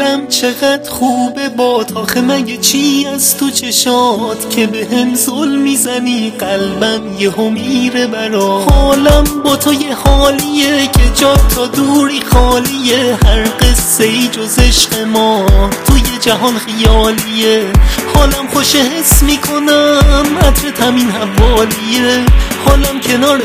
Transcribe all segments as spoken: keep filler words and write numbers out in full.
حالم چقدر خوبه باد، آخه مگه چی از تو چشات که به هم ظلم میزنی؟ قلبم یهو میره برا. حالم با تو یه حالیه که جا تا دوری خالیه، هر قصه ای جز عشق ما توی جهان خیالیه. حالم خوش حس میکنم عطرت همین حوالیه، حالم کنار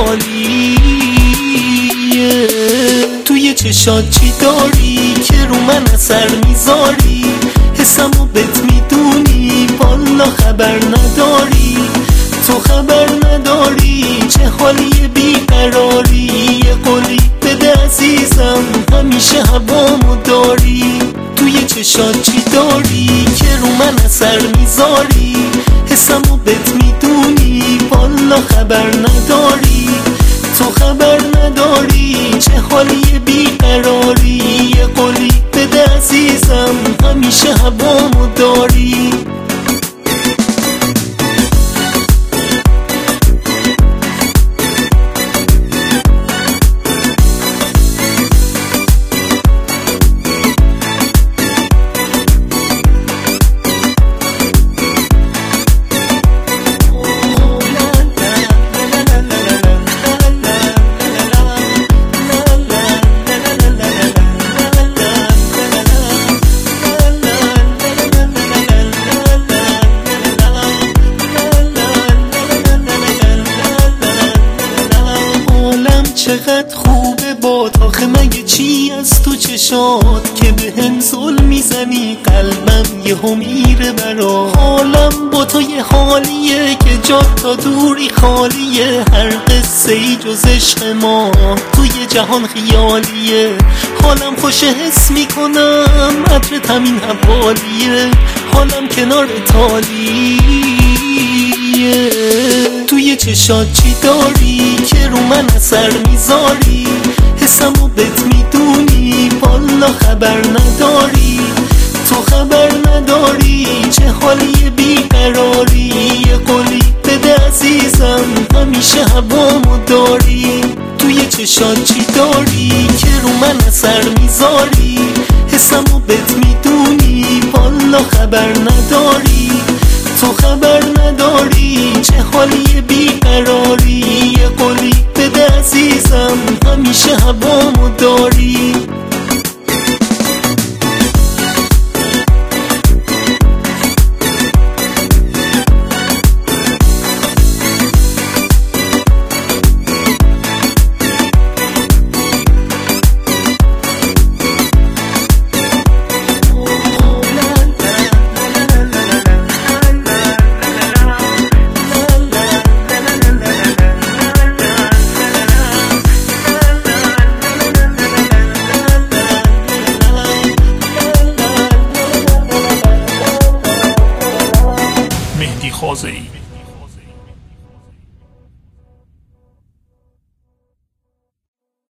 تالیه. توی چشات چی داری که رو من اثر میذاری؟ حسمو بهت میدونی والا خبر نداری. تو خبر نداری چه حالی بیقراری، یه قولی بده عزیزم همیشه هوامو داری. توی چشات چی داری که رو من اثر میذاری؟ حسمو بهت میدونی والا خبر نداری. تو خبر نداری چه حالی بیقراری، یه قولی بده عزیزم همیشه هوامو داری. چقدر خوبه باد، آخه مگه چی از تو چشات که به هم ظلم میزنی؟ قلبم یهو میره برا. حالم با تو یه حالیه که جا تا دوری خالیه، هر قصه ای جز عشق ما توی جهان خیالیه. حالم خوش حس میکنم عطرت همین حوالیه، حالم کنار تالیه. توی چشات چی داری که رو من اثر میذاری؟ حسمو بهت میدونی والا خبر نداری. تو خبر نداری چه حالی بیقراری، یه قولی بده عزیزم همیشه هوامو داری. توی چشات چی داری که رو من اثر میذاری؟ حسمو بهت میدونی والا خبر نداری. تو خبر نداری چه حالی بیقراری، یه قولی بده عزیزم همیشه هوامو داری. مهدی خازئی